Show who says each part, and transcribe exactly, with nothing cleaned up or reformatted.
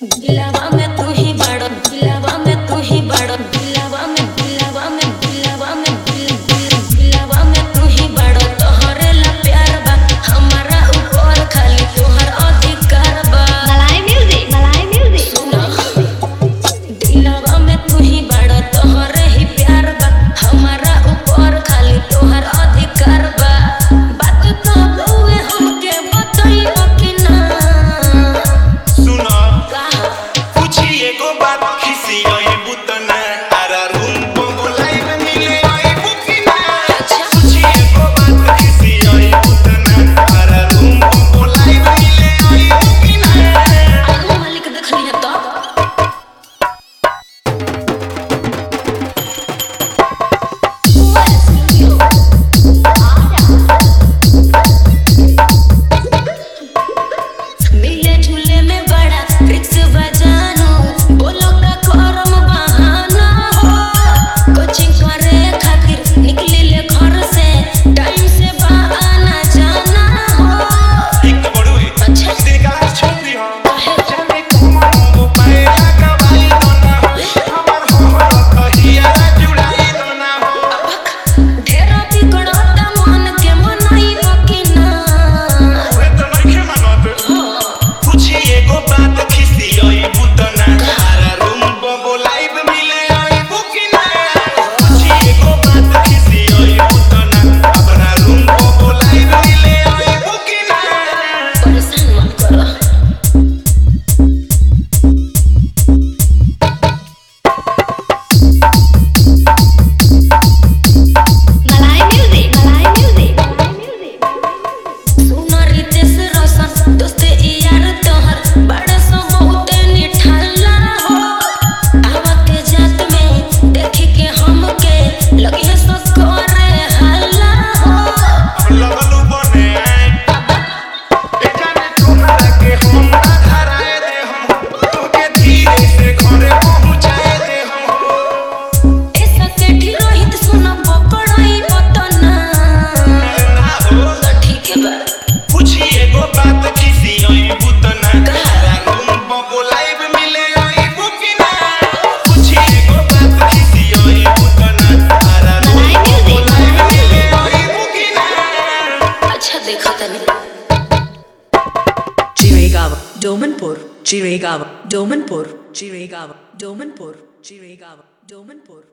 Speaker 1: दिलावा में तू ही बड़ो, दिलावा में तू ही बड़ो, दिलावा में दिलावा में दिलावा में दिल दिल दिलावा में तू ही बड़ो। तोहरे ला प्यार बा हमारा ऊपर, खाली तोहर अधिकार बा।
Speaker 2: मलाई म्यूजिक, मलाई म्यूजिक।
Speaker 1: सुनो, दिलावा में तू ही बड़ो, तोहरे ही प्यार बा हमारा ऊपर, खाली तोहर अधिकार बा। बात तो हुए हमके बताइबो कि ना?
Speaker 3: सुनो पूछिए को बात खिसी ओए बुतना आरा रूम को बुलाई मिले ओए बुकिना। पूछिए को बात खिसी ओए बुतना आरा रूम को बुलाई मिले ओए बुकिना।
Speaker 1: आगो मालिक देखली है तो मिले झूले में बड़ा रिक्स बजानो, बोलो का करम बहाना हो। कोचिंग करे खातिर निकली ले घर से, टाइम से बहाना जाना हो।
Speaker 3: एक तो बड़ू है
Speaker 1: अच्छा
Speaker 3: देखा छोटी हो
Speaker 1: काहे
Speaker 3: जाने कौन वो पाएगा कबाई दोना हमार हो कहिया जुड़ाई दोना हो।
Speaker 1: ढेरा बिगड़ता मन के मनाई बकिना।
Speaker 3: वे तो नहीं मानत। पूछिए को बात खिसी ओए बुतना आरा रूम को बुलाई मिले ओए बुकिना। पूछिए को बात खिसी ओए बुतना अपना रूम को बुलाई मिले ओए बुकिना।
Speaker 1: परेशान मत करो।
Speaker 2: मलाई म्यूजिक, मलाई म्यूजिक, मलाई म्यूजिक।
Speaker 1: सुनो रितेश रोशन दोस्त यार तोहर बड़ा सो बहुते निठाला हो। आवा के जात में देखी के हमके लगी है सो करे हल्ला हो।
Speaker 3: लगलू बने ए जाने तुम्हारा के हम ना धराए दे हम तोके धीरे से घरे पहुंचाए दे हम।
Speaker 1: ऐसा सेठी रोहित सुना पकड़ाई बतना।
Speaker 3: ना हो
Speaker 1: तो ठीक है बा।
Speaker 3: पूछिए को बात खिसी ओए बुतना आरा रूम को बुलाई मिले ओए बुकिना। पूछिए को बात खिसी ओए बुतना आरा रूम को बुलाई मिले ओए बुकिना।
Speaker 1: अच्छा देखो तनी
Speaker 4: Chiragawa, Domanpur, Chiragawa, Domanpur, Chiragawa, Domanpur, Chiragawa, Domanpur.